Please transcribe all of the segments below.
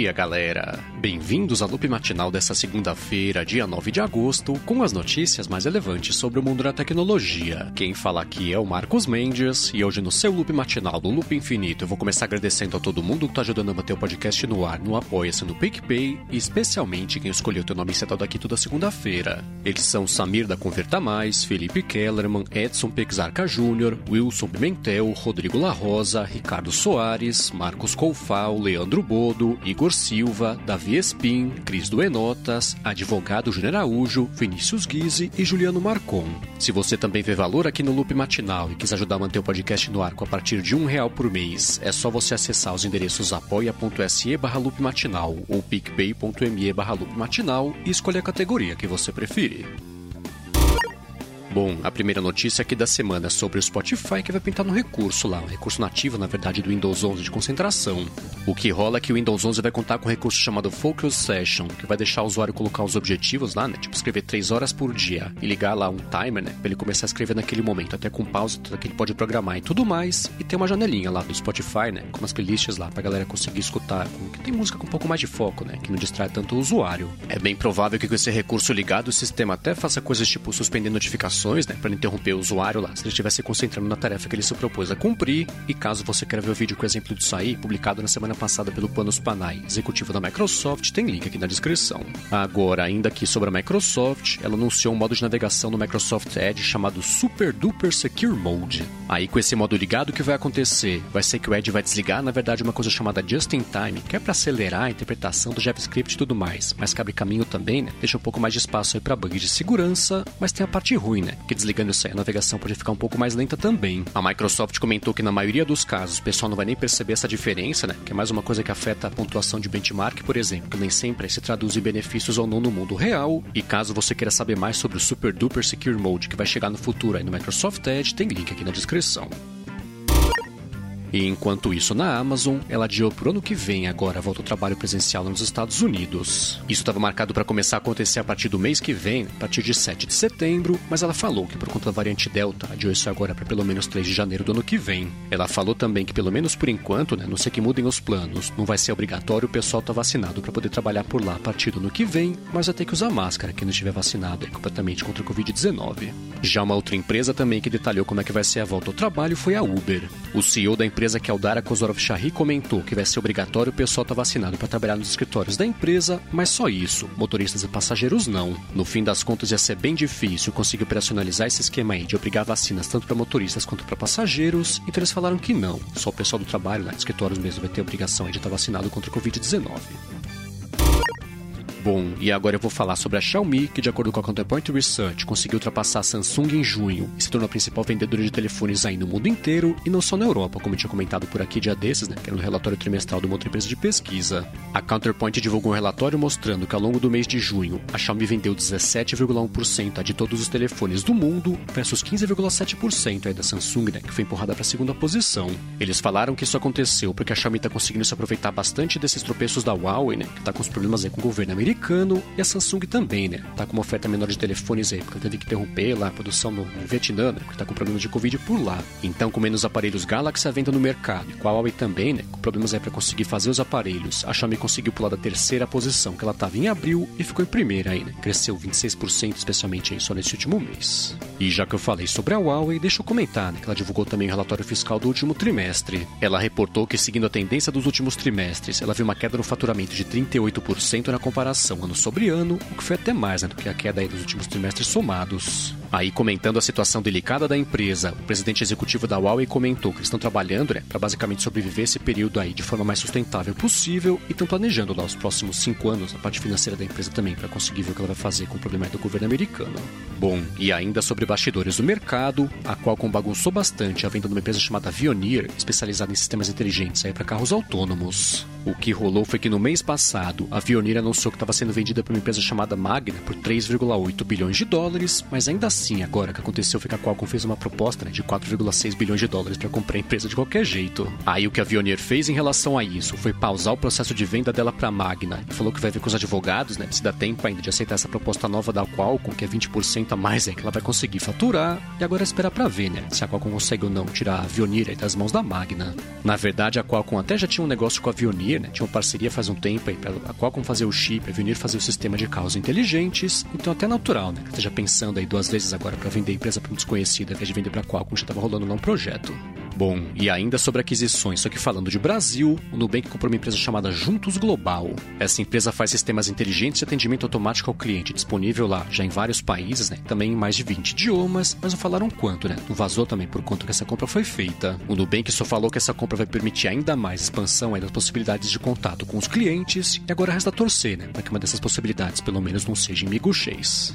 dia, galera! Bem-vindos ao Loop Matinal dessa segunda-feira, dia 9 de agosto, com as notícias mais relevantes sobre o mundo da tecnologia. Quem fala aqui é o Marcos Mendes, e hoje no seu Loop Matinal do Loop Infinito eu vou começar agradecendo a todo mundo que está ajudando a manter o podcast no ar, no Apoia-se, no PicPay, e especialmente quem escolheu ter o nome setado aqui toda segunda-feira. Eles são Samir da Converta Mais, Felipe Kellerman, Edson Pexarca Jr., Wilson Pimentel, Rodrigo La Rosa, Ricardo Soares, Marcos Colfal, Leandro Bodo, Igor Silva, Davi Espin, Cris Duenotas, Advogado Júnior Araújo, Vinícius Guise e Juliano Marcon. Se você também vê valor aqui no Loop Matinal e quis ajudar a manter o podcast no ar a partir de R$1 por mês, é só você acessar os endereços apoia.se/loopmatinal ou picpay.me/loopmatinal e escolher a categoria que você preferir. Bom, a primeira notícia aqui da semana é sobre o Spotify, que vai pintar no recurso lá, um recurso nativo, na verdade, do Windows 11 de concentração. O que rola é que o Windows 11 vai contar com um recurso chamado Focus Session, que vai deixar o usuário colocar os objetivos lá, né, tipo escrever 3 horas por dia e ligar lá um timer, né, pra ele começar a escrever naquele momento, até com pausa, que ele pode programar e tudo mais, e tem uma janelinha lá do Spotify, né, com umas playlists lá pra galera conseguir escutar, que tem música com um pouco mais de foco, né, que não distrai tanto o usuário. É bem provável que com esse recurso ligado, o sistema até faça coisas tipo suspender notificações, né, para interromper o usuário lá, se ele estiver se concentrando na tarefa que ele se propôs a cumprir. E caso você queira ver o vídeo com o exemplo disso aí, publicado na semana passada pelo Panos Panay, executivo da Microsoft, tem link aqui na descrição. Agora, ainda aqui sobre a Microsoft, ela anunciou um modo de navegação no Microsoft Edge chamado Super Duper Secure Mode. Aí, com esse modo ligado, o que vai acontecer? Vai ser que o Edge vai desligar, na verdade, uma coisa chamada Just in Time, que é para acelerar a interpretação do JavaScript e tudo mais, mas que abre caminho também, né? Deixa um pouco mais de espaço aí para bugs de segurança, mas tem a parte ruim, né? Que desligando isso aí, a navegação pode ficar um pouco mais lenta também. A Microsoft comentou que na maioria dos casos o pessoal não vai nem perceber essa diferença, né? Que é mais uma coisa que afeta a pontuação de benchmark, por exemplo, que nem sempre se traduz em benefícios ou não no mundo real. E caso você queira saber mais sobre o Super Duper Secure Mode que vai chegar no futuro aí no Microsoft Edge, tem link aqui na descrição. E enquanto isso, na Amazon, ela adiou para o ano que vem agora a volta ao trabalho presencial nos Estados Unidos. Isso estava marcado para começar a acontecer a partir do mês que vem, a partir de 7 de setembro, mas ela falou que por conta da variante Delta, adiou isso agora para pelo menos 3 de janeiro do ano que vem. Ela falou também que pelo menos por enquanto, né, não sei que mudem os planos, não vai ser obrigatório o pessoal estar vacinado para poder trabalhar por lá a partir do ano que vem, mas vai ter que usar máscara quem não estiver vacinado completamente contra o Covid-19. Já uma outra empresa também que detalhou como é que vai ser a volta ao trabalho foi a Uber. O CEO da empresa, que é o Dara Khosrowshahi, comentou que vai ser obrigatório o pessoal estar vacinado para trabalhar nos escritórios da empresa, mas só isso, motoristas e passageiros não. No fim das contas ia ser bem difícil conseguir operacionalizar esse esquema aí de obrigar vacinas tanto para motoristas quanto para passageiros, então eles falaram que não, só o pessoal do trabalho, lá, escritórios mesmo, vai ter a obrigação aí de estar vacinado contra o Covid-19. Bom, e agora eu vou falar sobre a Xiaomi, que de acordo com a Counterpoint Research, conseguiu ultrapassar a Samsung em junho e se tornou a principal vendedora de telefones aí no mundo inteiro e não só na Europa, como eu tinha comentado por aqui dia desses, né, que era no relatório trimestral de uma outra empresa de pesquisa. A Counterpoint divulgou um relatório mostrando que ao longo do mês de junho, a Xiaomi vendeu 17,1% de todos os telefones do mundo versus 15,7% aí da Samsung, né, que foi empurrada para a segunda posição. Eles falaram que isso aconteceu porque a Xiaomi está conseguindo se aproveitar bastante desses tropeços da Huawei, né, que está com os problemas aí com o governo americano, e a Samsung também, né? Tá com uma oferta menor de telefones aí, porque teve que interromper lá a produção no Vietnã, né? Porque tá com problemas de Covid por lá. Então, com menos aparelhos Galaxy à venda no mercado, e com a Huawei também, né? Com problemas aí pra conseguir fazer os aparelhos, a Xiaomi conseguiu pular da terceira posição, que ela tava em abril, e ficou em primeira aí, né? Cresceu 26%, especialmente aí só nesse último mês. E já que eu falei sobre a Huawei, deixa eu comentar, né? Que ela divulgou também o relatório fiscal do último trimestre. Ela reportou que, seguindo a tendência dos últimos trimestres, ela viu uma queda no faturamento de 38% na comparação ano sobre ano, o que foi até mais, né, do que a queda aí dos últimos trimestres somados. Aí, comentando a situação delicada da empresa, o presidente executivo da Huawei comentou que eles estão trabalhando, né, para basicamente sobreviver esse período aí de forma mais sustentável possível e estão planejando lá os próximos 5 anos a parte financeira da empresa também, para conseguir ver o que ela vai fazer com o problema aí do governo americano. Bom, e ainda sobre bastidores do mercado, a Qualcomm bagunçou bastante a venda de uma empresa chamada Veoneer, especializada em sistemas inteligentes aí para carros autônomos. O que rolou foi que no mês passado, a Veoneer anunciou que estava sendo vendida por uma empresa chamada Magna por 3,8 bilhões de dólares, mas ainda assim assim, agora, o que aconteceu foi que a Qualcomm fez uma proposta, né, de 4,6 bilhões de dólares para comprar a empresa de qualquer jeito. Aí o que a Veoneer fez em relação a isso foi pausar o processo de venda dela para a Magna e falou que vai ver com os advogados, né, se dá tempo ainda de aceitar essa proposta nova da Qualcomm, que é 20% a mais que ela vai conseguir faturar, e agora esperar para ver, né, se a Qualcomm consegue ou não tirar a Veoneer aí das mãos da Magna. Na verdade, a Qualcomm até já tinha um negócio com a Veoneer, né, tinha uma parceria faz um tempo aí para a Qualcomm fazer o chip, a Veoneer fazer o sistema de carros inteligentes, então até natural, né, que esteja pensando aí 2 vezes agora para vender a empresa para um desconhecido, ao invés de vender para a Qualcomm, já estava rolando lá um projeto. Bom, e ainda sobre aquisições, só que falando de Brasil, o Nubank comprou uma empresa chamada Juntos Global. Essa empresa faz sistemas inteligentes e atendimento automático ao cliente, disponível lá já em vários países, né? Também em mais de 20 idiomas, mas não falaram quanto, né? Não vazou também por quanto que essa compra foi feita. O Nubank só falou que essa compra vai permitir ainda mais expansão aí das possibilidades de contato com os clientes, e agora resta torcer, né? Para que uma dessas possibilidades pelo menos não seja em miguxês.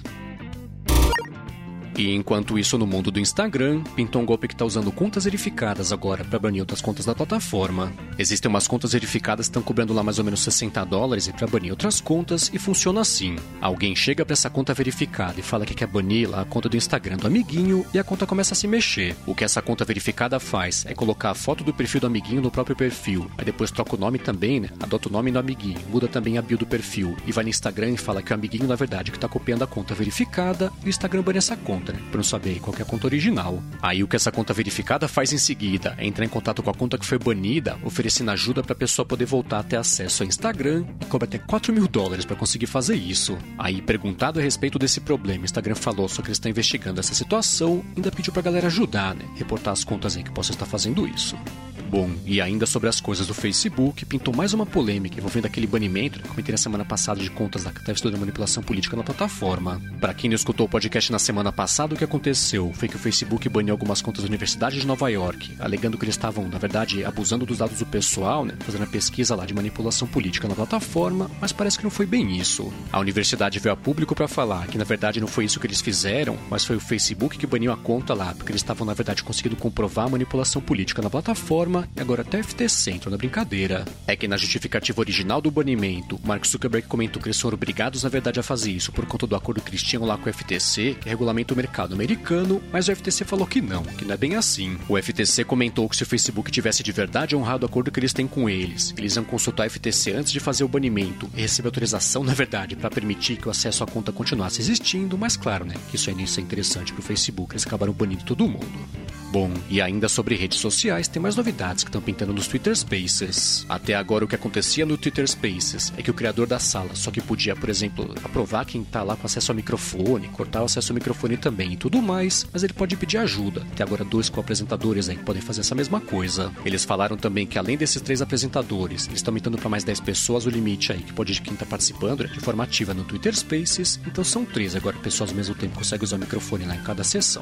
E enquanto isso, no mundo do Instagram, pintou um golpe que está usando contas verificadas agora para banir outras contas da plataforma. Existem umas contas verificadas que estão cobrando lá mais ou menos $60 para banir outras contas, e funciona assim. Alguém chega para essa conta verificada e fala que quer banir lá a conta do Instagram do amiguinho, e a conta começa a se mexer. O que essa conta verificada faz é colocar a foto do perfil do amiguinho no próprio perfil, aí depois troca o nome também, né? Adota o nome do amiguinho, muda também a bio do perfil, e vai no Instagram e fala que o amiguinho na verdade que está copiando a conta verificada, e o Instagram bane essa conta, né? Pra não saber qual que é a conta original. Aí o que essa conta verificada faz em seguida é entrar em contato com a conta que foi banida, oferecendo ajuda pra pessoa poder voltar a ter acesso ao Instagram, e cobra até $4.000 pra conseguir fazer isso. Aí, perguntado a respeito desse problema, o Instagram falou só que eles estão investigando essa situação, ainda pediu pra galera ajudar, né? Reportar as contas aí que possam estar fazendo isso. Bom, e ainda sobre as coisas do Facebook, pintou mais uma polêmica envolvendo aquele banimento, que comentei na semana passada, de contas lá que estava estudando manipulação política na plataforma. Para quem não escutou o podcast na semana passada, o que aconteceu foi que o Facebook baniu algumas contas da Universidade de Nova York, alegando que eles estavam, na verdade, abusando dos dados do pessoal, né, fazendo a pesquisa lá de manipulação política na plataforma, mas parece que não foi bem isso. A universidade veio a público para falar que, na verdade, não foi isso que eles fizeram, mas foi o Facebook que baniu a conta lá, porque eles estavam, na verdade, conseguindo comprovar a manipulação política na plataforma, e agora até o FTC entrou na brincadeira. É que na justificativa original do banimento, Mark Zuckerberg comentou que eles foram obrigados, na verdade, a fazer isso por conta do acordo que eles tinham lá com o FTC, que regulamenta o mercado americano, mas o FTC falou que não é bem assim. O FTC comentou que se o Facebook tivesse de verdade honrado o acordo que eles têm com eles iam consultar o FTC antes de fazer o banimento e receber autorização, na verdade, para permitir que o acesso à conta continuasse existindo, mas claro, né, que isso aí nem é interessante pro Facebook, eles acabaram banindo todo mundo. Bom, e ainda sobre redes sociais, tem mais novidades que estão pintando nos Twitter Spaces. Até agora o que acontecia no Twitter Spaces é que o criador da sala só que podia, por exemplo, aprovar quem tá lá com acesso ao microfone, cortar o acesso ao microfone também e tudo mais, mas ele pode pedir ajuda. Até agora 2 co-apresentadores aí que podem fazer essa mesma coisa. Eles falaram também que além desses 3 apresentadores, eles estão aumentando para mais 10 pessoas o limite aí que pode quem tá participando, né, de forma ativa no Twitter Spaces, então são 3 agora pessoas ao mesmo tempo que conseguem usar o microfone lá em cada sessão.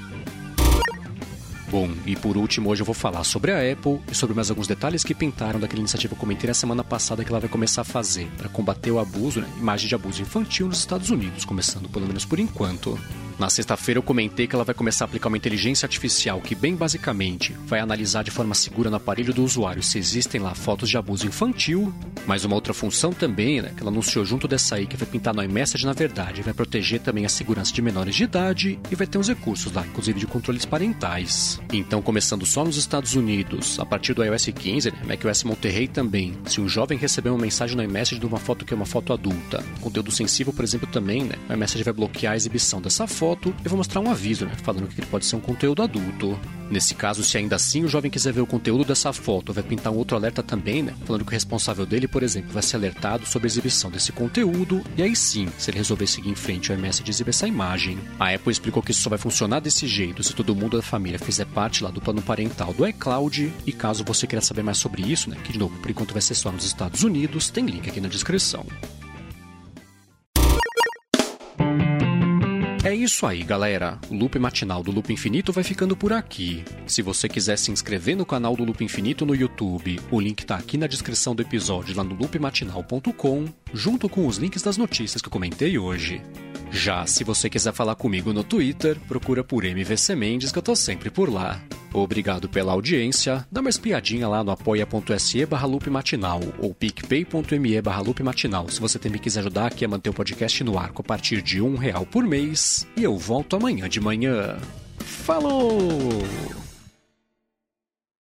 Bom, e por último, hoje eu vou falar sobre a Apple e sobre mais alguns detalhes que pintaram daquela iniciativa que eu comentei na semana passada que ela vai começar a fazer para combater o abuso, né, imagem de abuso infantil nos Estados Unidos, começando pelo menos por enquanto. Na sexta-feira eu comentei que ela vai começar a aplicar uma inteligência artificial que, bem basicamente, vai analisar de forma segura no aparelho do usuário se existem lá fotos de abuso infantil, mas uma outra função também, né, que ela anunciou junto dessa aí, que vai pintar no iMessage, na verdade, vai proteger também a segurança de menores de idade e vai ter uns recursos lá, inclusive de controles parentais. Então, começando só nos Estados Unidos, a partir do iOS 15, né, macOS Monterey também, se um jovem receber uma mensagem no iMessage de uma foto que é uma foto adulta, conteúdo sensível, por exemplo, também, né, o iMessage vai bloquear a exibição dessa foto e vou mostrar um aviso, né, falando que ele pode ser um conteúdo adulto. Nesse caso, se ainda assim o jovem quiser ver o conteúdo dessa foto, vai pintar um outro alerta também, né, falando que o responsável dele, por exemplo, vai ser alertado sobre a exibição desse conteúdo, e aí sim, se ele resolver seguir em frente, o iMessage exibe essa imagem. A Apple explicou que isso só vai funcionar desse jeito se todo mundo da família fizer parte lá do plano parental do iCloud, e caso você queira saber mais sobre isso, né, que de novo, por enquanto vai ser só nos Estados Unidos, tem link aqui na descrição. É isso aí, galera. O Loop Matinal do Loop Infinito vai ficando por aqui. Se você quiser se inscrever no canal do Loop Infinito no YouTube, o link tá aqui na descrição do episódio lá no loopmatinal.com, junto com os links das notícias que eu comentei hoje. Já se você quiser falar comigo no Twitter, procura por MVC Mendes que eu tô sempre por lá. Obrigado pela audiência. Dá uma espiadinha lá no apoia.se/loopmatinal ou picpay.me/loopmatinal se você também quiser ajudar aqui a manter o podcast no ar a partir de R$1 por mês. E eu volto amanhã de manhã. Falou!